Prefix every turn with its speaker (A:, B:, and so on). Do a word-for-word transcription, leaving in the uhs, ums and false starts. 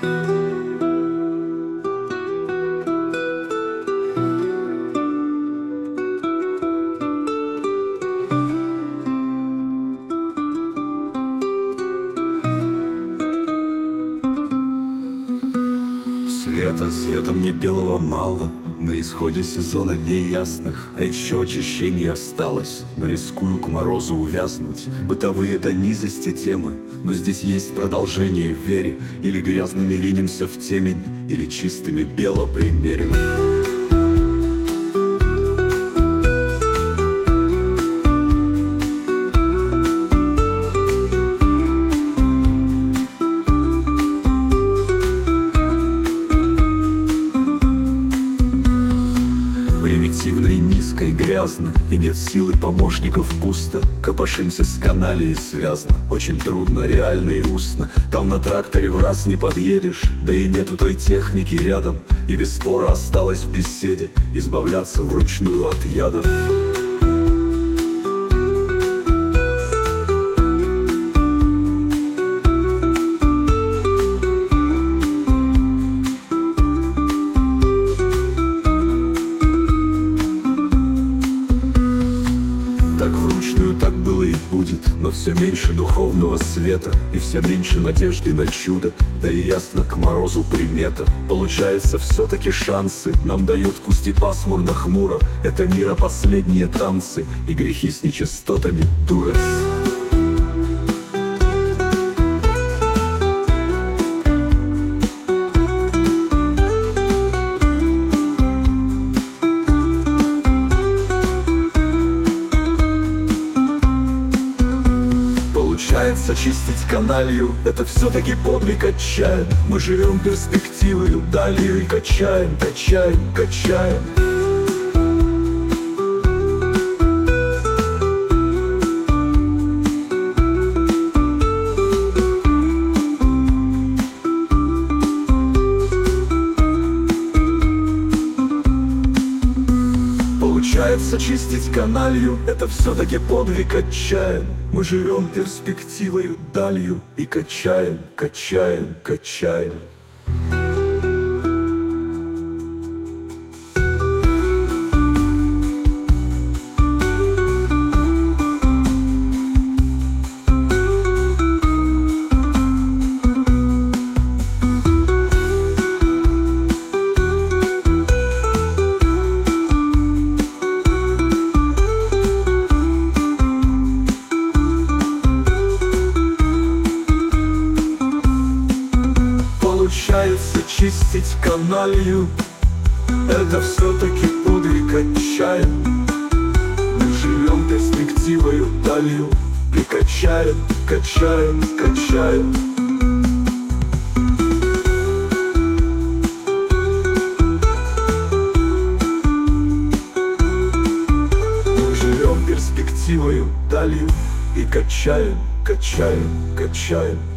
A: Света, света мне белого мало. На исходе сезона дней ясных, а еще очищение осталось. Но рискую к морозу увязнуть. Бытовые до низости темы, но здесь есть продолжение в вере. Или грязными линемся в темень, или чистыми бело примерим. Примитивно и низко и грязно, и нет силы помощников пусто. Копошимся с каналией связно, очень трудно, реально и устно. Там на тракторе в раз не подъедешь, да и нету той техники рядом. И без спора осталось в беседе избавляться вручную от ядов. Так вручную, так было и будет, но все меньше духовного света, и все меньше надежды на чудо, да и ясно к морозу примета. Получается, все-таки шансы нам дают, пусть и пасмурно хмуро. Это мира последние танцы и грехи с нечистотами дура. Получается, чистить каналью — это все-таки подвиг отчаян. Мы живем перспективою далью и качаем, качаем, качаем. Получается, чистить каналью — это все-таки подвиг отчаян. Мы живем перспективою далью и качаем, качаем, качаем. Получается, чистить каналью — это все-таки подвиг отчаян. Мы живем перспективою далью и качаем, качаем, качаем. Мы живем перспективою далью и качаем, качаем, качаем.